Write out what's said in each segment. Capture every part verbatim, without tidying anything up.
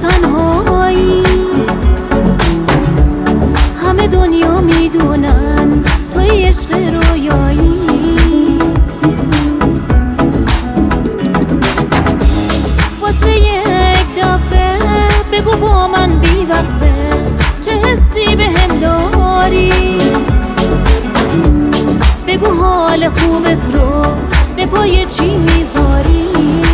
تنهایی، همه دنیا میدونن توی عشق رویایی. واسه یک دفعه بگو با من بی وقفه چه حسی به هم داری، بگو حال خوبت رو به پای چی میذاری.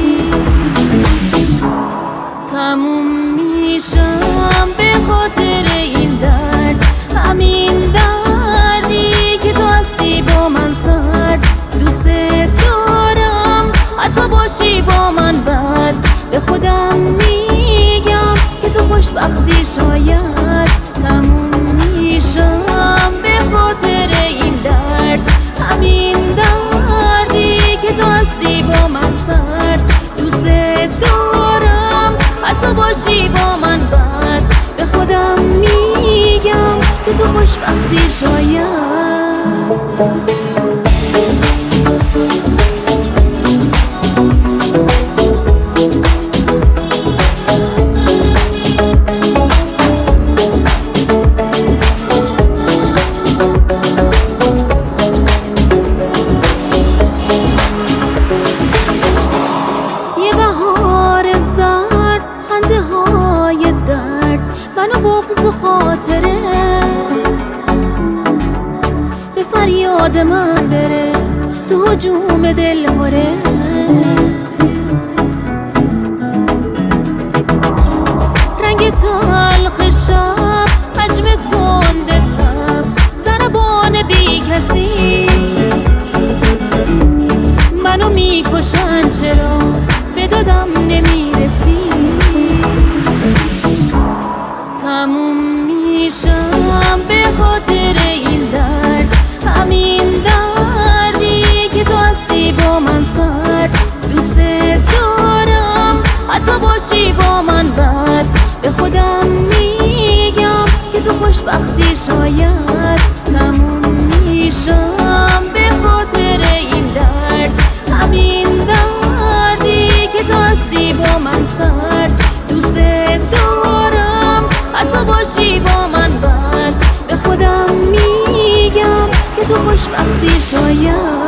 تموم میشم به خاطر این درد، همین دردی که تو هستی با من سرد. دوست دارم حتی باشی با من بد، به خودم میگم که تو خوشبختی شاید. تموم میشم به خاطر این درد، همین دردی که تو هستی با من سرد. دوست دارم حتی باشی با من بد، به خودم میگم که تو خوشبختی شاید. منو بغض و خاطره به فریاد من برس، تو هجوم دل هره. رنگ تلخ شب، حجم تند تب، ضربان بی کسی منو میکشن. چرا به دادم نمیرسی؟ تموم میشم به خاطر این درد، همین دردی که تو هستی با من سرد. دوست دارم حتی باشی با من بد، به خودم میگم که تو خوشبختی شاید. تموم میشم به خاطر این درد، همین دردی که تو هستی با من سرد. دوست دارم حتی باشی با من بد، به خودم میگم که تو خوشبختی شاید.